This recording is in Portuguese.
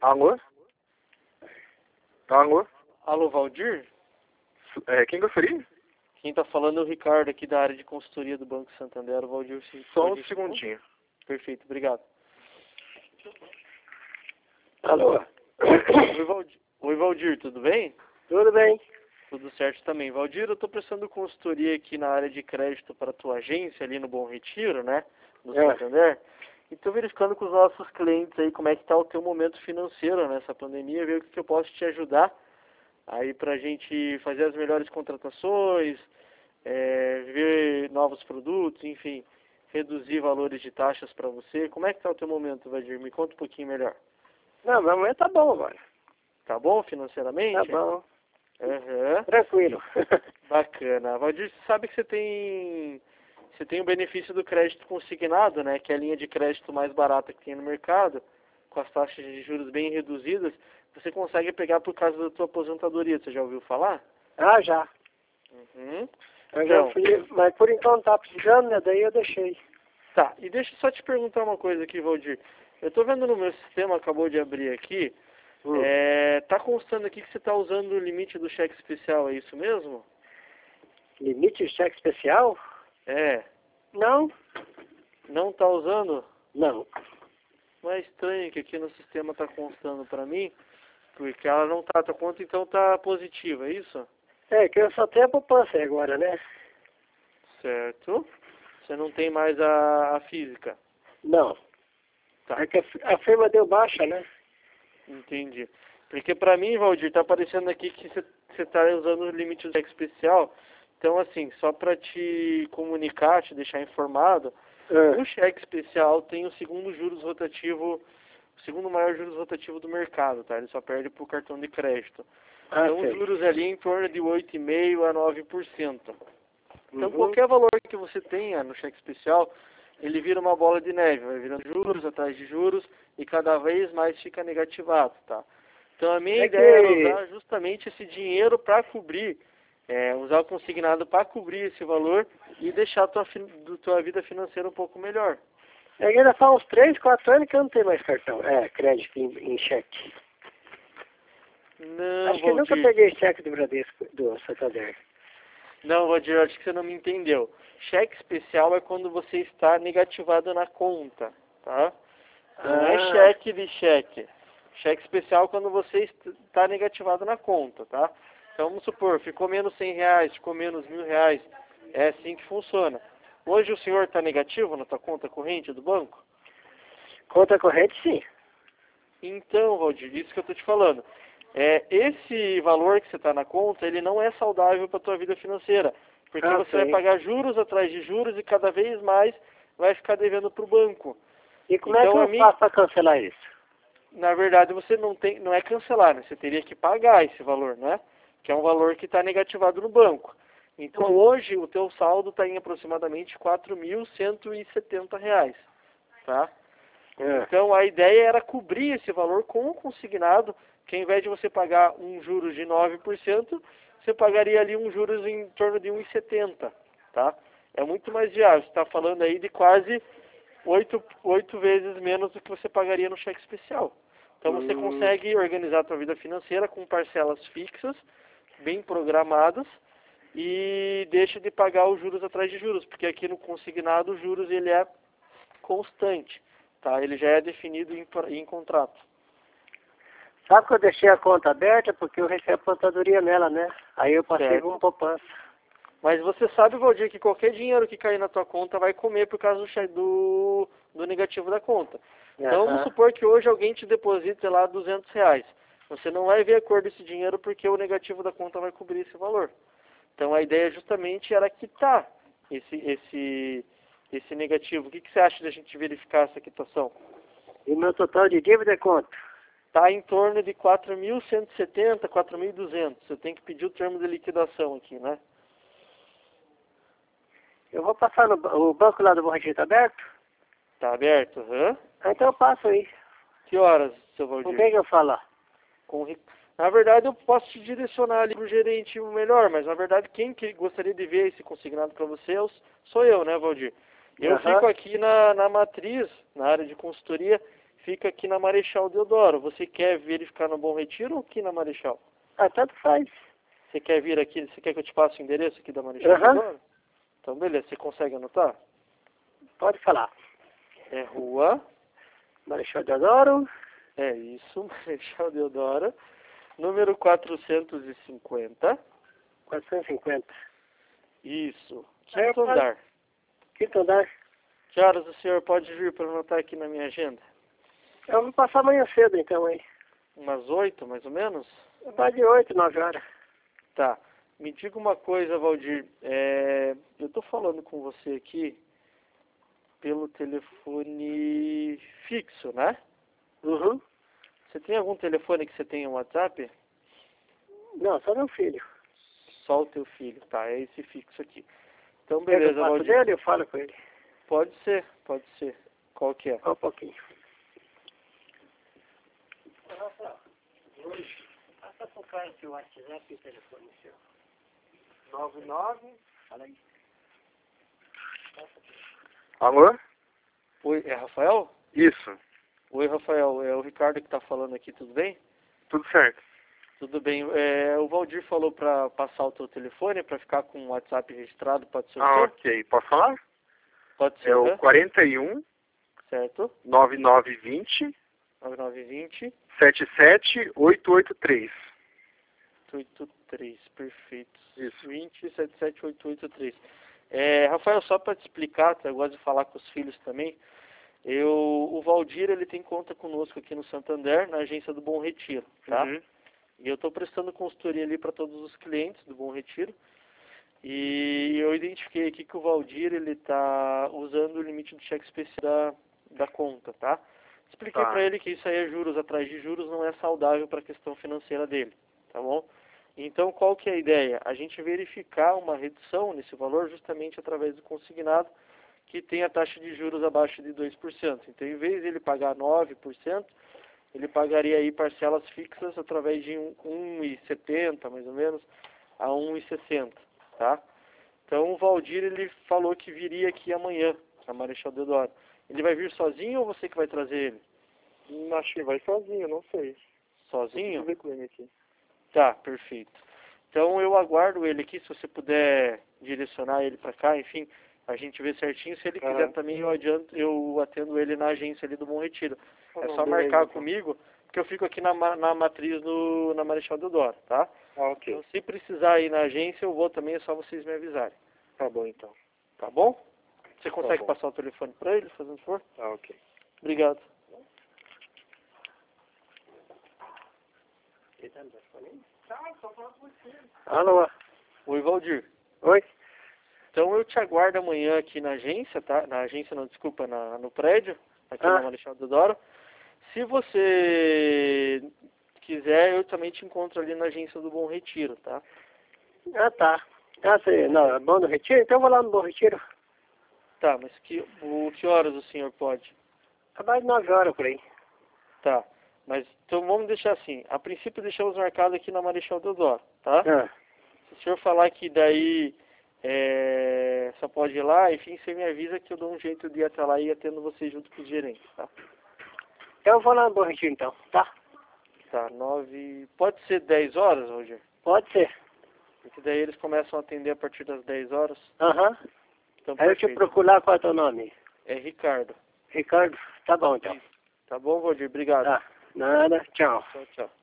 Alô? Alô? Alô, Valdir? Quem gostaria? Quem tá falando é o Ricardo, aqui da área de consultoria do Banco Santander. O Valdir, Só um segundinho. Perfeito, obrigado. Alô? Oi, Valdir, tudo bem? Tudo bem? Tudo certo também. Valdir, eu estou prestando consultoria aqui na área de crédito para a tua agência, ali no Bom Retiro, né? No Santander. E estou verificando com os nossos clientes aí como é que está o teu momento financeiro nessa pandemia, ver o que eu posso te ajudar aí para a gente fazer as melhores contratações, ver novos produtos, enfim, reduzir valores de taxas para você. Como é que está o teu momento, Valdir? Me conta um pouquinho melhor. Não, meu momento tá bom agora. Tá bom financeiramente? Tá bom. Uhum. Tranquilo. Bacana. Valdir, você sabe que você tem o benefício do crédito consignado, né? Que é a linha de crédito mais barata que tem no mercado, com as taxas de juros bem reduzidas. Você consegue pegar por causa da tua aposentadoria. Você já ouviu falar? Ah, já. Uhum. Eu já fui, mas por enquanto tá precisando, né? Daí eu deixei. Tá, e deixa eu só te perguntar uma coisa aqui, Valdir. Eu tô vendo no meu sistema, acabou de abrir aqui, tá constando aqui que você tá usando o limite do cheque especial, é isso mesmo? Limite de cheque especial? É. Não. Não tá usando? Não. Não é estranho que aqui no sistema tá constando pra mim, porque ela não tá, tua conta então tá positiva, é isso? É, que eu só tenho a poupança agora, né? Certo. Você não tem mais a física. Não. Tá. É que a firma deu baixa, né? Entendi. Porque pra mim, Valdir, tá aparecendo aqui que você tá usando o limite do cheque especial. Então, assim, só pra te comunicar, te deixar informado, o cheque especial tem o segundo maior juros rotativo do mercado, tá? Ele só perde pro cartão de crédito. Então, os juros ali em torno de 8,5% a 9%. Então, qualquer valor que você tenha no cheque especial, ele vira uma bola de neve, vai virando juros atrás de juros e cada vez mais fica negativado, tá? Então, a minha ideia era usar justamente esse dinheiro para cobrir, usar o consignado para cobrir esse valor e deixar a tua vida financeira um pouco melhor. É que ainda faz uns 3, 4 anos que eu não tenho mais cartão. Crédito em cheque. Não, acho que eu nunca peguei cheque do Bradesco, do Santander. Não, Valdir, acho que você não me entendeu. Cheque especial é quando você está negativado na conta, tá? Não é cheque de cheque. Cheque especial é quando você está negativado na conta, tá? Então, vamos supor, ficou menos R$100, ficou menos R$1.000. É assim que funciona. Hoje o senhor está negativo na tua conta corrente do banco? Conta corrente, sim. Então, Valdir, isso que eu estou te falando. Esse valor que você está na conta, ele não é saudável para a tua vida financeira. Porque você vai pagar juros atrás de juros e cada vez mais vai ficar devendo para o banco. E como é que eu faço para cancelar isso? Na verdade, você não é cancelar, né? Você teria que pagar esse valor, né? Que é um valor que está negativado no banco. Então, hoje, o teu saldo está em aproximadamente R$4.170, tá? Então, a ideia era cobrir esse valor com o consignado, que ao invés de você pagar um juros de 9%, você pagaria ali um juros em torno de 1,70, tá? É muito mais viável. Você está falando aí de quase 8 vezes menos do que você pagaria no cheque especial. Então, você consegue organizar a sua vida financeira com parcelas fixas, bem programadas, e deixa de pagar os juros atrás de juros, porque aqui no consignado os juros ele é constante, tá? Ele já é definido em contrato. Sabe que eu deixei a conta aberta porque eu recebi a aposentadoria nela, né? Aí eu passei com poupança. Mas você sabe, Valdir, que qualquer dinheiro que cair na tua conta vai comer por causa do negativo da conta. Então vamos supor que hoje alguém te deposite lá R$200. Você não vai ver a cor desse dinheiro porque o negativo da conta vai cobrir esse valor. Então a ideia justamente era quitar esse negativo. O que você acha de a gente verificar essa quitação? E meu total de dívida é quanto? Está em torno de 4.170, 4.200. Você tem que pedir o termo de liquidação aqui, né? Eu vou passar o banco lá do Bom Retiro, tá aberto? Tá aberto, Então eu passo aí. Que horas, seu Valdir? Com quem que eu falo? Na verdade, eu posso te direcionar ali pro gerente melhor, mas na verdade quem que gostaria de ver esse consignado para você sou eu, né, Valdir? Eu fico aqui na matriz, na área de consultoria, fica aqui na Marechal Deodoro. Você quer verificar no Bom Retiro ou aqui na Marechal? Ah, tanto faz. Você quer vir aqui, você quer que eu te passe o endereço aqui da Marechal Deodoro? Então, beleza, você consegue anotar? Pode falar. É Rua... Marechal Deodoro. É isso, Marechal Deodoro, número 450. 450. Isso, Aí eu quinto andar. Quinto andar. Que horas o senhor pode vir para anotar aqui na minha agenda? Eu vou passar amanhã cedo, então, aí. Umas 8, mais ou menos? Vai de 8, 9 horas. Tá. Me diga uma coisa, Valdir. Eu tô falando com você aqui pelo telefone fixo, né? Uhum. Você tem algum telefone que você tenha um WhatsApp? Não, só meu filho. Só o teu filho, tá? É esse fixo aqui. Então, Quer que beleza, eu passo Valdir. dele, eu falo com ele. Pode ser, pode ser. Qual que é? Só um pouquinho. Passa pro cara o seu WhatsApp e o telefone seu. 99. Fala aí. Alô? Oi, é Rafael? Isso. Oi, Rafael. É o Ricardo que tá falando aqui, tudo bem? Tudo certo. Tudo bem. O Valdir falou para passar o teu telefone para ficar com o WhatsApp registrado, pode ser o seu? Ok. Posso falar? Pode ser, É o né? 41 Certo. 9920 9920 77883. 83, perfeito. Isso. 2077883. Rafael, só para te explicar, eu gosto de falar com os filhos também. O Valdir, ele tem conta conosco aqui no Santander, na agência do Bom Retiro, tá? Uhum. E eu estou prestando consultoria ali para todos os clientes do Bom Retiro. E eu identifiquei aqui que o Valdir, ele está usando o limite do cheque especial da conta, tá? Expliquei Tá. para ele que isso aí é juros atrás de juros, não é saudável para a questão financeira dele, tá bom? Então, qual que é a ideia? A gente verificar uma redução nesse valor justamente através do consignado, que tem a taxa de juros abaixo de 2%. Então, em vez de ele pagar 9%, ele pagaria aí parcelas fixas através de 1,70 mais ou menos a 1,60, tá? Então o Valdir, ele falou que viria aqui amanhã, na Marechal Deodoro. Ele vai vir sozinho ou você que vai trazer ele? Acho que vai sozinho, não sei. Sozinho? Ver com ele aqui. Tá, perfeito. Então eu aguardo ele aqui, se você puder direcionar ele para cá, enfim, a gente vê certinho. Se ele quiser também, eu atendo ele na agência ali do Bom Retiro. É só marcar comigo, porque eu fico aqui na matriz na Marechal Deodoro, tá? Ok. Então, se precisar ir na agência, eu vou também, é só vocês me avisarem. Tá bom, então. Tá bom? Você consegue bom. passar o telefone para ele, fazendo favor? Tá, ok. Obrigado. Alô? Oi, Valdir. Oi? Então eu te aguardo amanhã aqui na agência, tá? Na agência não, desculpa, no prédio, aqui na Marechal Deodoro. Se você quiser, eu também te encontro ali na agência do Bom Retiro, tá? Ah, tá. Ah, você, não, é Bom do Retiro? Então eu vou lá no Bom Retiro. Tá, mas que horas o senhor pode? Acabar de 9 horas por aí. Tá, mas então vamos deixar assim. A princípio deixamos marcado aqui na Marechal Deodoro, tá? Se o senhor falar que daí só pode ir lá, enfim, você me avisa que eu dou um jeito de ir até lá e atendo você junto com os gerentes, tá? Eu vou lá no Bom Retiro então, tá? Tá, 9... Pode ser 10 horas, Roger? Pode ser. Porque daí eles começam a atender a partir das 10 horas. Aham. Então, Aí eu te procurar qual é o teu nome? É Ricardo. Ricardo? Tá bom então. Tá bom, Valdir? Obrigado. Tá. Nada. Tchau. Tchau, tchau.